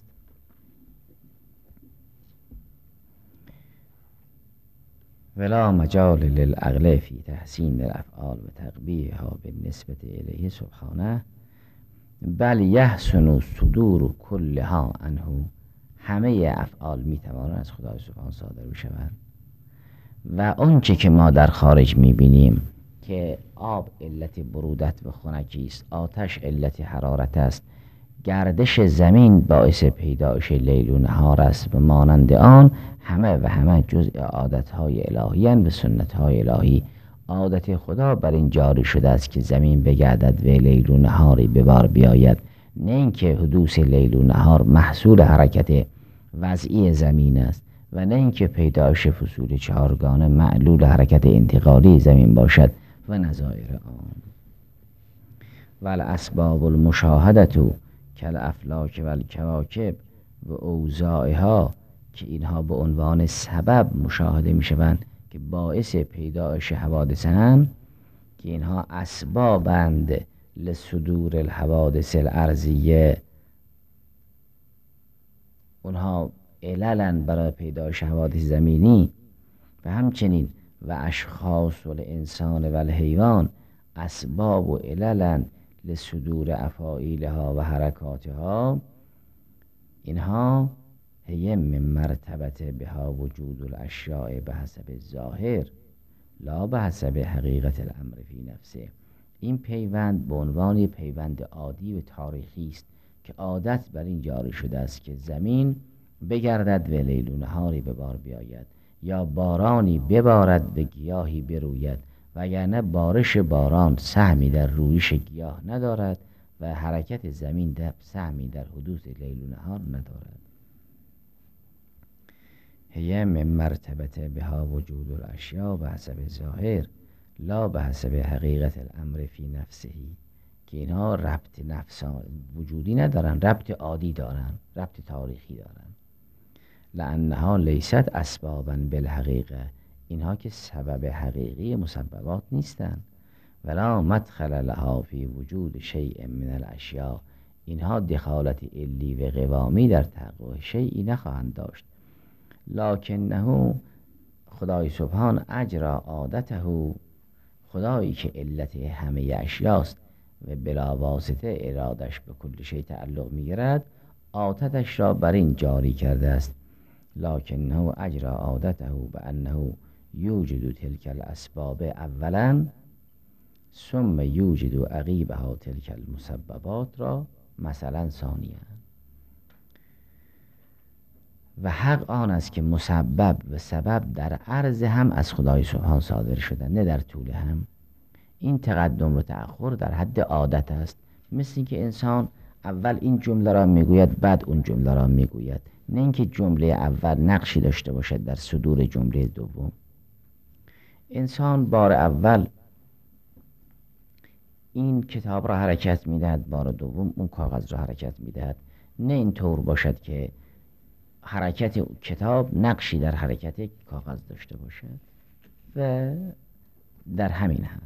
ولا مجال للعقل فی تحسین الافعال و تقبیحها بالنسبة الیه سبحانه بل یحسن صدور کلها عنه. همه افعال میتوانند از خدای سبحان صادر بشوند و آنچه که ما در خارج میبینیم که آب علت برودت و خنکی است، آتش علت حرارت است، گردش زمین باعث پیدایش لیل و نهار است و مانند آن، همه و همه جزء عادتهای الهی و سنتهای الهی. عادت خدا بر این جاری شده است که زمین بگردد و لیل و نهاری به بار بیاید، نه اینکه حدوث لیل و نهار محصول حرکت وضعی زمین است و نه اینکه پیدایش فصول چهارگانه معلول حرکت انتقالی زمین باشد و نظایر آن. والاسباب المشاهدت کالافلاک و الکواکب و اوضاعها، که اینها به عنوان سبب مشاهده می شوند که باعث پیدایش حوادثند، که اینها اسبابند لصدور الحوادث الارضیه، اونها عللن برای پیدایش حوادث زمینی، و همچنین و اشخاص و الانسان و الحیوان اسباب و عللن لصدور افاعیلها و حرکاتها، اینها هی من مرتبت بها وجود الاشیاء به حسب الظاهر لا به حسب حقیقت الامر فی نفسه. این پیوند به عنوان پیوند عادی و تاریخی است که عادت بر این جاری شده است که زمین بگردد و لیل و نهاری به بار بیاید، یا بارانی ببارد و گیاهی بروید، وگرنه بارش باران سهمی در رویش گیاه ندارد و حرکت زمین در سهمی در حدوث لیل و نهار ندارد. هی من مرتبت بها وجود الاشیاء به حسب ظاهر لا به حسب حقیقت الامر فی نفسه، که اینها ربط نفسان وجودی ندارن، ربط عادی دارن، ربط تاریخی دارن. لانها لیست اسبابا بالحقیقه، اینها که سبب حقیقی مسببات نیستن. ولا مدخل لها فی وجود شیء من الاشیاء، اینها دخالت علی و قوامی در تحقق شیئی نخواهند داشت. لکنه خدای سبحان اجرا عادته، خدایی که علت همه اشیاست و بلا واسطه ارادش به کل شی تعلق میگیرد، عادتش را بر این جاری کرده است. لکنه اجرا عادته بانه یوجد تلک الاسباب اولا ثم یوجد عقیبها تلک المسببات را مثلا ثانیا. و حق آن است که مسبب و سبب در عرض هم از خدای سبحان صادر شدن، نه در طول هم. این تقدم و تأخر در حد عادت است، مثل اینکه انسان اول این جمله را میگوید بعد اون جمله را میگوید، نه اینکه جمله اول نقشی داشته باشد در صدور جمله دوم. انسان بار اول این کتاب را حرکت میدهد، بار دوم اون کاغذ را حرکت میدهد. نه این طور باشد که حرکت کتاب نقشی در حرکت کاغذ داشته باشد و در همین حد.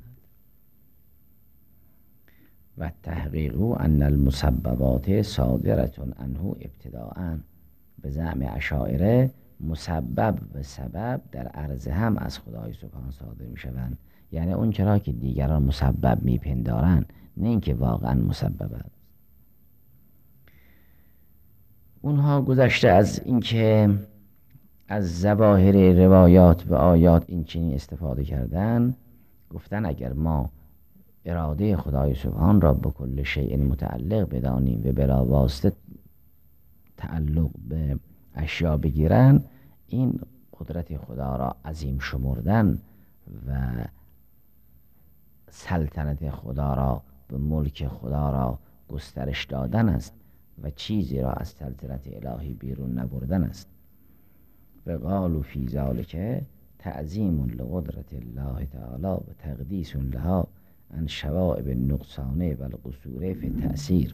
و تحقیق ان المسببات صادرة عنه ابتداءً، به زعم اشاعره مسبب و سبب در عرض هم از خدای سبحان صادر می شوند، یعنی اون چرا که دیگران مسبب می پندارند، نه اینکه واقعا مسبب است. اونها گذشته از اینکه از ظواهر روایات و آیات این چنین استفاده کردن، گفتن اگر ما اراده خدای سبحان را به کل شیء متعلق بدانیم و بلا واسطه تعلق به اشیا بگیرن، این قدرت خدا را عظیم شمردن و سلطنت خدا را به ملک خدا را گسترش دادن است و چیزی را از سلطنت الهی بیرون نبردن است. و قالوا فی ذلک تعظیم لقدرت الله تعالی و تقدیس لها عن شوائب النقصان و القصور فی التأثیر.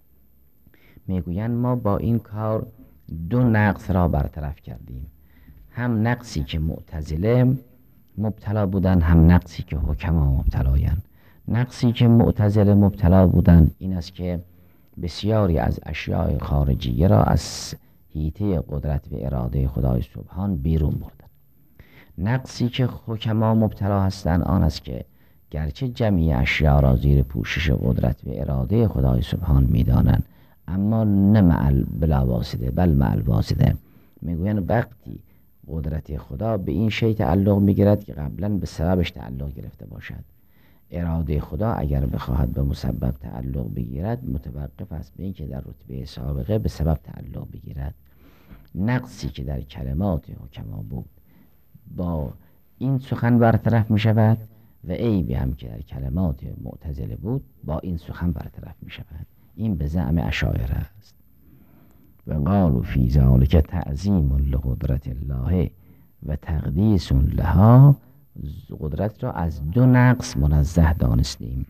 میگویند ما با این کار دو نقص را برطرف کردیم، هم نقصی که معتزله مبتلا بودن، هم نقصی که حکما مبتلایند. نقصی که معتزله مبتلا بودن این است که بسیاری از اشیاء خارجیه را از حیطه قدرت و اراده خدای سبحان بیرون بردن. نقصی که حکما مبتلا هستند آن است که گرچه جمعی اشیاء را زیر پوشش قدرت و اراده خدای سبحان میدانند، اما نه معل بلا واسطه بل معل واسطه. میگویند وقتی قدرت خدا به این شی تعلق میگیرد که قبلا به سببش تعلق گرفته باشد. اراده خدا اگر بخواهد به مسبب تعلق بگیرد متوقف است به این که در رتبه سابقه به سبب تعلق بگیرد. نقصی که در کلمات حکما بود با این سخن برطرف می شود و عیبی هم که در کلمات معتزله بود با این سخن برطرف می شود. این به زعم اشاعره است. و قالوا فی ذلک تعظیم لقدرت الله و تقدیس لها، قدرت را از دو نقص منزه دانستیم،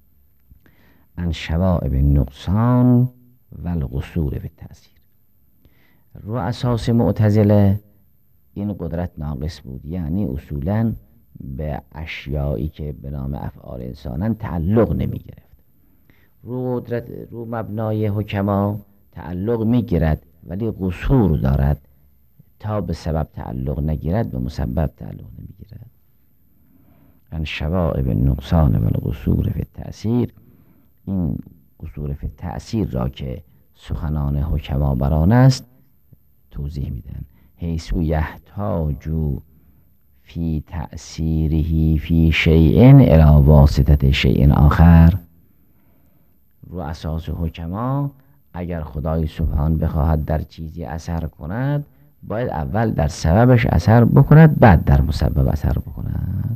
عن شوائب النقصان و القصور فی التأثیر. رو اساس معتزله این قدرت ناقص بود، یعنی اصولاً به اشیایی که به نام افعال انسانن تعلق نمی گرفت. رو قدرت رو مبنای حکما تعلق می گیرد ولی قصور دارد، تا به سبب تعلق نگیرد به مسبب تعلق نمی گیرد. ان شوائب النقصان و القصور فی التأثیر، این قصور فی تأثیر را که سخنان حکما بران است توضیح میدن. حیث یحتاج فی تأثیره فی شیء الی واسطه شیء آخر. رو اساس حکما اگر خدای سبحان بخواهد در چیزی اثر کند باید اول در سببش اثر بکند بعد در مسبب اثر بکند.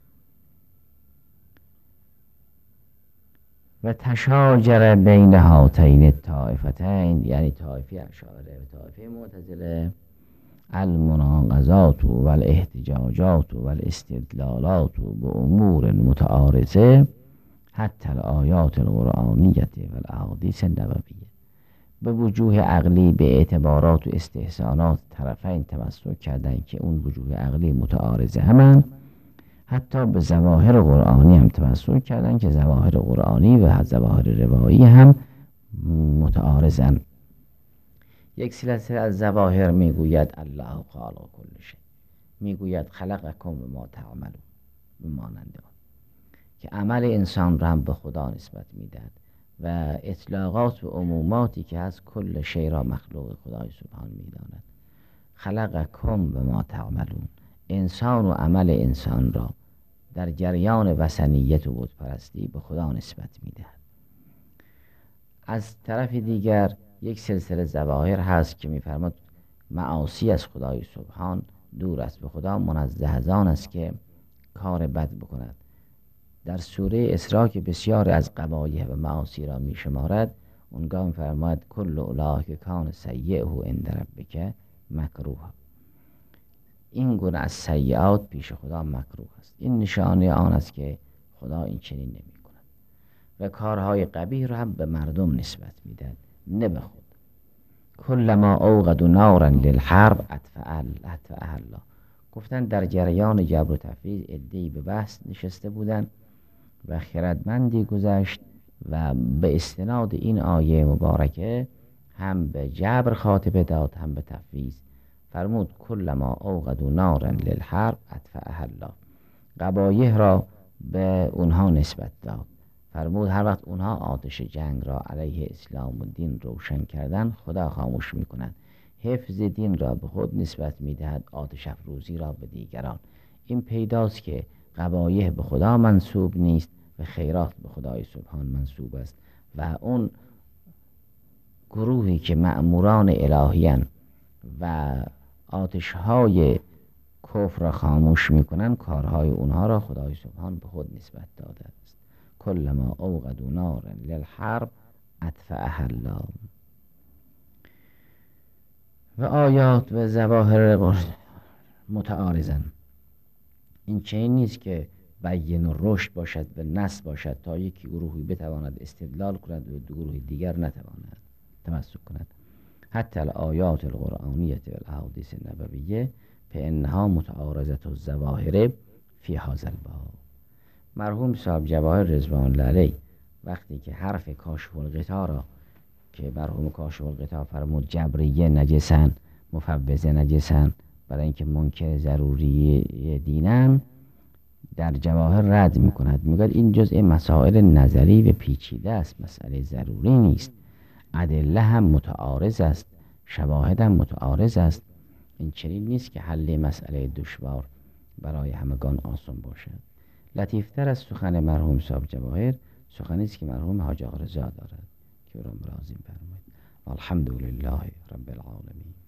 و تشاجر بین هاتین الطائفتین، یعنی طایفه اشاعره و طایفه معتزله، المناقضات و الاحتجاجات و الاستدلالات به امور متعارضه حتی الآیات القرآنیه و الاحادیث النبویه، به وجوه عقلی به اعتبارات و استحسانات طرفین تمسک کردن که اون وجوه عقلی متعارضه همن، حتی به ظواهر قرآنی هم تمسک کردن که ظواهر قرآنی و ظواهر روایی هم متعارضن. یک سلسله از ظواهر میگوید الله قال کل شیء، میگوید خلقکم بما تعملون، مانند آن که عمل انسان را هم به خدا نسبت میدهد و اطلاقات و عموماتی که از کل شیء را مخلوق خدای سبحان میداند. خلقکم بما تعملون، انسان و عمل انسان را در جریان وثنیت و بتپرستی به خدا نسبت میدهد. از طرف دیگر یک سلسله ظواهر هست که میفرماد معاصی از خدای سبحان دور است، به خدا منزه از آن است که کار بد بکند. در سوره اسراء که بسیار از قبایح و معاصی را میشمارد، اونگاه میفرماید کل اولئک کان سیئه عند ربک مکروها، این گونه از سیئات پیش خدا مکروه است. این نشانه آن است که خدا این چنین نمی کند و کارهای قبیح را هم به مردم نسبت میدهد نه به خود. کلما اوقدوا نارا للحرب اطفأها الله، گفتن در جریان جبر و تفریج عده‌ای به بحث نشسته بودند و خردمندی گذشت و به استناد این آیه مبارکه هم به جبر خاطبه داد هم به تفویض. فرمود کلما اوقدوا نارا للحرب اطفأها الله، قبایح را به اونها نسبت داد. فرمود هر وقت اونها آتش جنگ را علیه اسلام و دین روشن کردن خدا خاموش میکند. حفظ دین را به خود نسبت میدهد، آتش افروزی را به دیگران. این پیداست که قبایح به خدا منسوب نیست و خیرات به خدای سبحان منسوب است و اون گروهی که مأموران الهیان و آتش‌های کفر را خاموش میکنن کارهای اونها را خدای سبحان به خود نسبت داده است. کلما اوقدوا نارا للحرب اطفأها الله. و آیات و ظواهر متعارضن، این چنین نیست که بیان و رشد باشد و نص باشد تا یکی گروهی بتواند استدلال کند و دو گروه دیگر نتواند تمسک کند. حتی الآیات القرآنیه و الاحادیث النبویه فانها متعارضة الظواهر فی هذا الباب. مرحوم صاحب جواهر رضوان الله علیه وقتی که حرف کاشف الغطا را که مرحوم کاشف الغطا فرمود جبریه نجسن، مفوضه نجسن، برای اینکه منکر ضروری دینن، در جواهر رد میکند، میگه این جزء مسائل نظری و پیچیده است، مسئله ضروری نیست، ادله هم متعارض است، شواهد هم متعارض است. این چنین نیست که حل مسئله دشوار برای همگان آسان باشد. لطیفتر از سخن مرحوم صاحب جواهر سخنی است که مرحوم حاج آقا رضا دارد که او را ملازم فرمایید. الحمدلله رب العالمین.